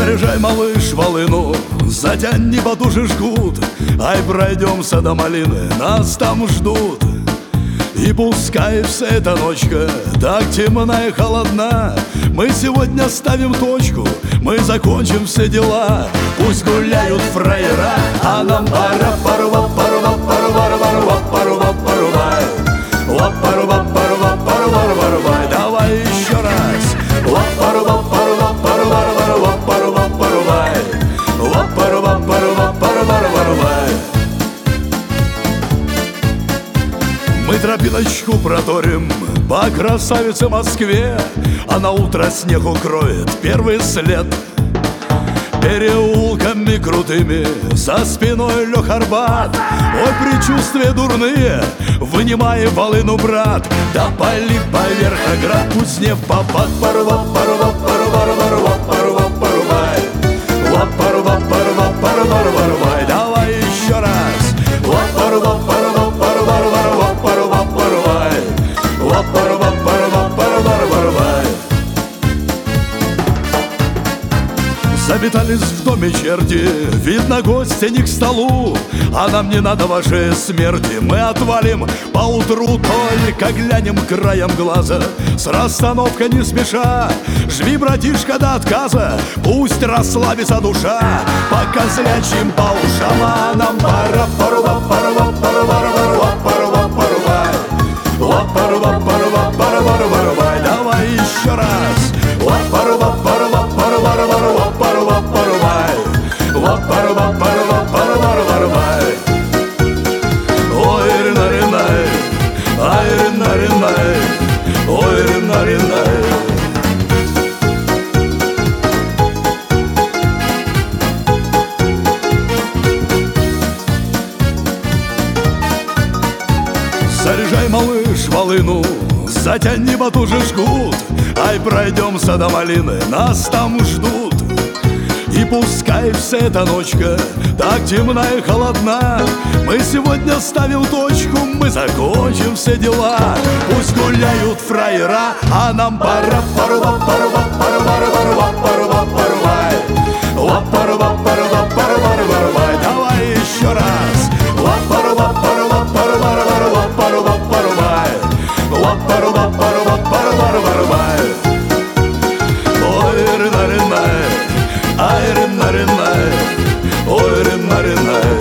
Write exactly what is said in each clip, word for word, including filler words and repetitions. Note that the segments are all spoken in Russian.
Заряжай, малыш, волыну, затяни потуже жгут. Ай, пройдемся до малины, нас там ждут. И пускай вся эта ночка так темна и холодна, мы сегодня ставим точку, мы закончим все дела. Пусть гуляют фраера, а нам пора парва, парва, парва, парва, парва, парва, ла парва, парва, парва, парва. Давай еще раз. Ла парва, парва, парва, парва, парва, парва, ла парва, парва, парва, парва. Мы тропиночку проторим по красавице Москве, а на утро снег укроет первый след. Переулками крутыми за спиной лег Арбат. Ой, предчувствия дурные, вынимай волыну, брат. Да пали поверх оград, пусть не в попад. Парва, парва, парва, парва, парва, парвай, ла парва, парва, парва, парвай. Давай еще раз. Ла парва, парва, парва, парва, парва, парвай, ла парва, парва, парва, парвай. Заметались в доме черти, видно, гости не к столу. А нам не надо вашей смерти, мы отвалим поутру. Только глянем краем глаза, с расстановкой не спеша. Жми, братишка, до отказа, пусть расслабится душа. Пока зрячим по ушам, а нам пора. Парва, парва, парва, парва, парва, парва, ла парва, парва, парва, парва. Давай еще раз. Ла парва, парва, парва, парва, парва, парвай, ла парва, парва, парва, парвай. Ой, рина, ринай, ай, рина, ринай, ой, рина, ринай. Заряжай, малыш, волыну, затяни потуже жгут. Ай, пройдемся до малины, нас там ждут. И пускай вся эта ночка так темна и холодна, мы сегодня ставим точку, мы закончим все дела. Пусть гуляют фраера, а нам пора. Парва, парва, парва, парва, парва, парвай, ла парва, парва, парва, парвай. Давай еще раз. Ла парва, парва, парва, парва, парва, парвай, ла парва, парва, парва, парвай. Ой, рина, ринай, ай, рина, ринай, ой, рина, ринай.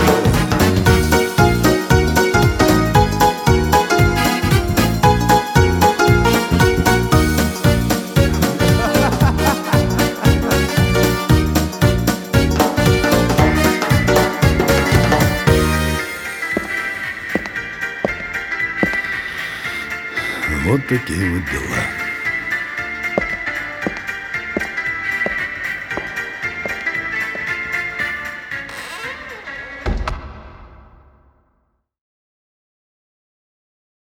Вот такие вот дела.